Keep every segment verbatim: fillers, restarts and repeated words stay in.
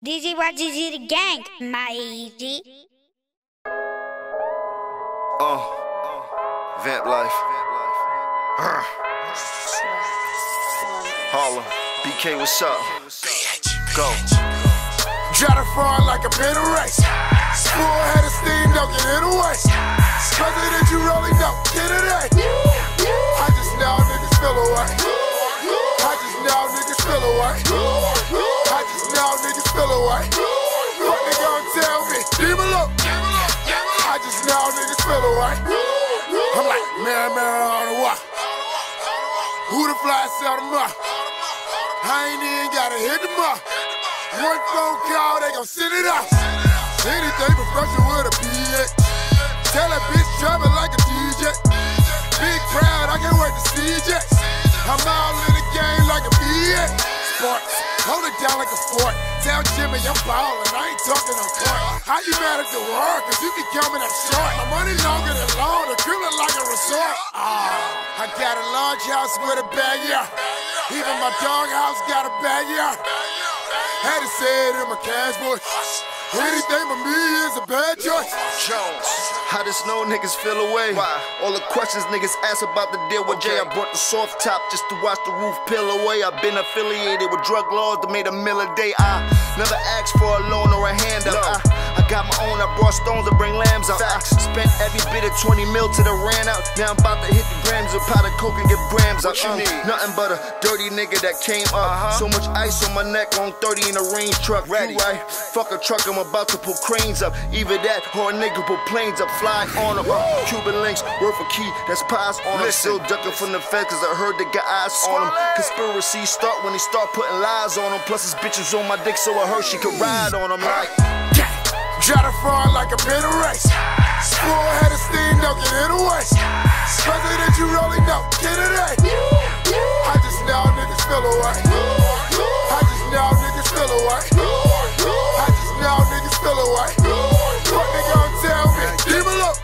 D J Y G G the gang, my E G. Uh, Vamp Life. Uh. Harlem. B K, what's up? Go. Try to fraud like a pin race. Full head of steam, don't get in the way. President, you really don't get it, eh? I just now niggas feel away. I just now niggas feel away. I just now niggas feel away. What they gon' tell me? Demon look. I just now niggas feel away. I'm like, mirror, mirror on the wall. Who the fly sell them up? I ain't even gotta hit them up. One phone call, they gon' send it out. Anything but pressure with a P A. Tell that bitch travel like a D J. Big crowd, I can't wait to see ya. I'm all in the game like a P A. Sports, hold it down like a fort. Tell Jimmy I'm ballin', I ain't talking on court. How you mad at the world? Cause you be coming up short. My money longer than long, the crib look like a resort. Ah, I got a large house with a backyard. Even my dog house got a backyard. Had to say it in my cash boy. Anything but me is a bad choice. Jones, how does no niggas feel away? Why? All the questions niggas ask about the deal with Jay. I brought the soft top just to watch the roof peel away. I've been affiliated with drug laws that made a mill a day. I never asked for a loan or a handout. No. I, I got my own, I brought stones to bring lambs out. I spent every bit of twenty mil till it ran out. Now I'm about to hit the grams of powder coke and get grams out. What you uh, need? Nothing but a dirty nigga that came up. Uh-huh. So much ice on my neck on thirty in a range truck. Ready? You right? Fuck a truck, I'm about to pull cranes up. Either that or a nigga pull planes up, fly on them. Uh, Cuban links, worth a key, that's pies on them. Still ducking from the feds cause I heard they got eyes on them. Conspiracies start when they start putting lies on them. Plus his bitches on my dick so I heard she could ride on them like. Try to fraud like a pin race. Full head of steam, don't get in the way. President, you really don't get it, eh? I just now niggas feel away. I just now niggas feel away. I just now niggas feel away. What they gon' tell me? Demon look.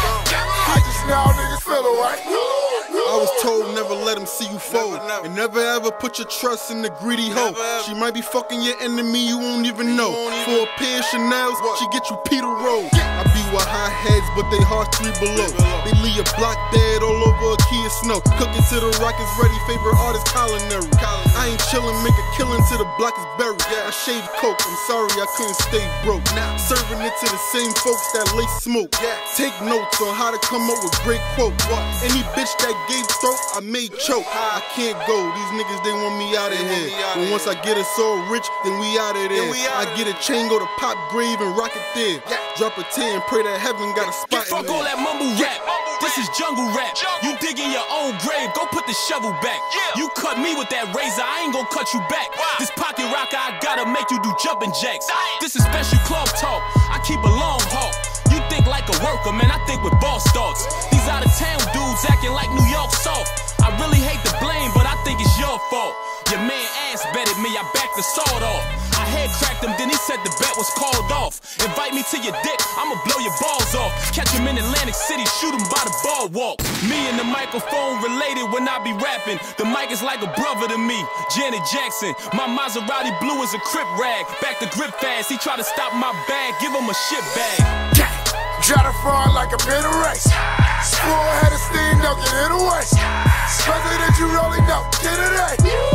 I just now niggas feel away. I was told never let him see you fold. Never, never. And never ever put your trust in the greedy hoe. She might be fucking your enemy, you won't even know. For a pair of Chanel's, she get you Peter Road. I be with high heads, but they hearts three below. They leave a block dead all over a Kia snow. Cooking to the rock is ready, favorite artist culinary. I ain't chillin', make a killin' till the block is buried. I shave coke, I'm sorry I couldn't stay broke. Serving it to the same folks that lace smoke. Take notes on how to come up with great quotes. Any bitch that gave throat, I made choke. I can't go, these niggas they want me out of here. But once I get it so rich, then we out of there. I get a chain, go to Pop Grave and rock it there. Drop a tear and pray that heaven got a spot in there. Fuck all that mumble rap, this is jungle rap. You dig in your own grave, go put the shovel back. You cut me with that razor, I ain't gon' cut you back. This pocket rocker, I gotta make you do jumping jacks. This is special club talk, I keep a long haul. You think like a worker, man, I think with boss thoughts. These out of town dudes acting like New York soft. I really hate the blame, but I think it's your fault. Your man ass betted me, I backed the sword off. I head cracked him, then he said the bet was called off. Invite me to your dick, I'ma blow your balls off. Catch him in Atlantic City, shoot him by the boardwalk. Me and the microphone related when I be rapping. The mic is like a brother to me, Janet Jackson. My Maserati blue is a crip rag. Back to grip fast, he try to stop my bag, give him a shit bag. Try to fraud like a pin race. Full head of steam, don't get in the way. President, you really don't get it, eh?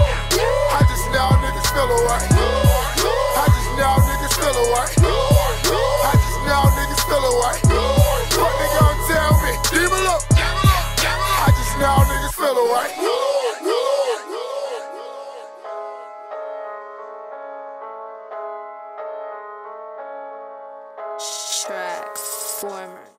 I just now niggas feel away. I just now niggas feel away. I just now niggas feel away. What they gon' tell me? Demon look. I just now niggas feel away. Transformer.